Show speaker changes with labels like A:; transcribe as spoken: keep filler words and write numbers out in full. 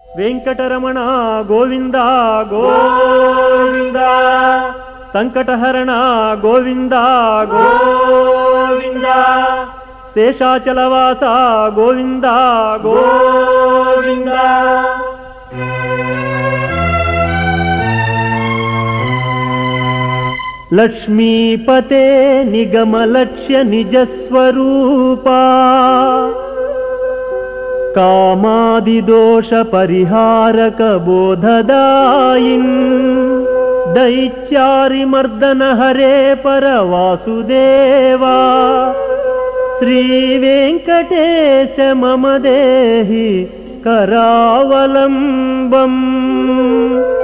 A: వెంకటరమణ గోవింద గోవింద, సంకటహరణ గోవింద గోవింద, శేషాచలవాస గోవింద గోవింద. లక్ష్మీపతే నిగమలక్ష్య నిజస్వరూపా, కామాదిదోష పరిహారక బోధదాయిన్, దైత్యారిమర్దన హరే పరవాసుదేవా, శ్రీ వెంకటేశ మమ దేహి కరావలంబం.